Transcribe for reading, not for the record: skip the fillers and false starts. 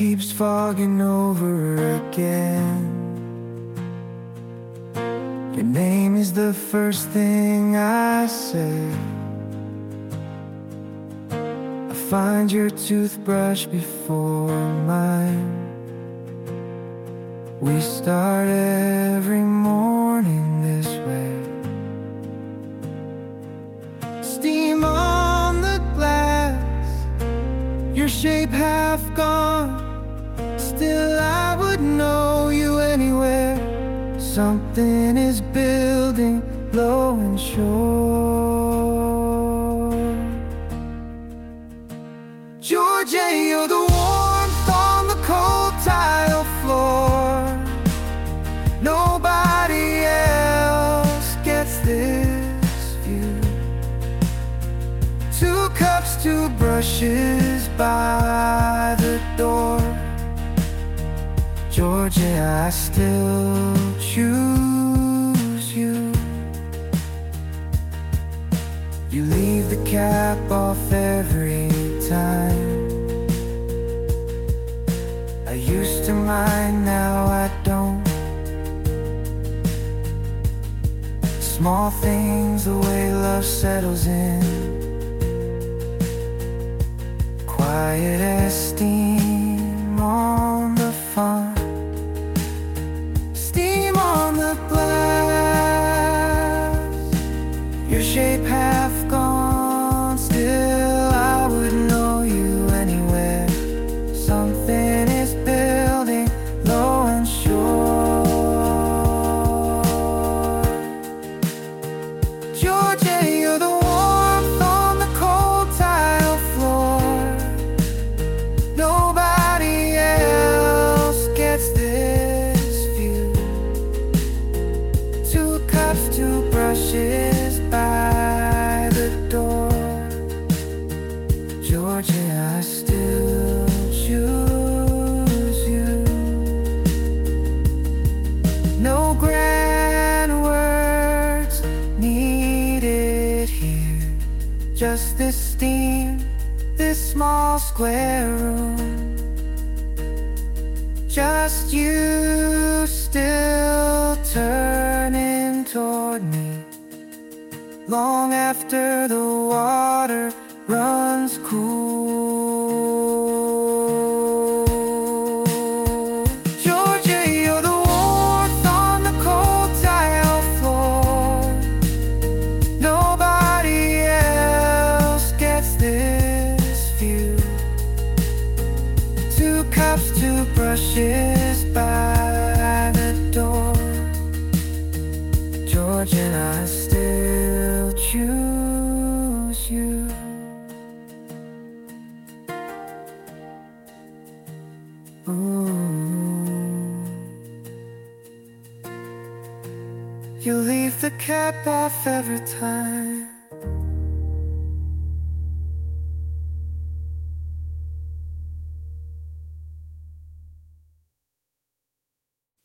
keeps fogging over again. Your name is the first thing I say. I find your toothbrush before mine. We start every morning this way. Steam on the glass, your shape half gone. Still I would know you anywhere. Something is building low and sure. Georgia, you're the warmth on the cold tile floor. Nobody else gets this view. 2 cups, 2 brushes by the door. Georgia, I still choose you. You leave the cap off every time. I used to mind, now I don't. Small things, the way love settles in. Quiet as steam on the fun. Steam on the glass, your shape half gone. Still I would know you anywhere. Something is building low and sure. Georgia, you're the warmth on the cold tile floor. Nobody else gets this view. 2 cups, 2 brushes by the door. Georgia, I still choose you. No grand words needed here. Just this steam, this small square room. Just you still turning toward me. Long after the water runs cool. Georgia, you're the warmth on the cold tile floor. Nobody else gets this view. 2 cups, 2 brushes by the door. Georgia, I still choose you. Ooh. You leave the cap off every time.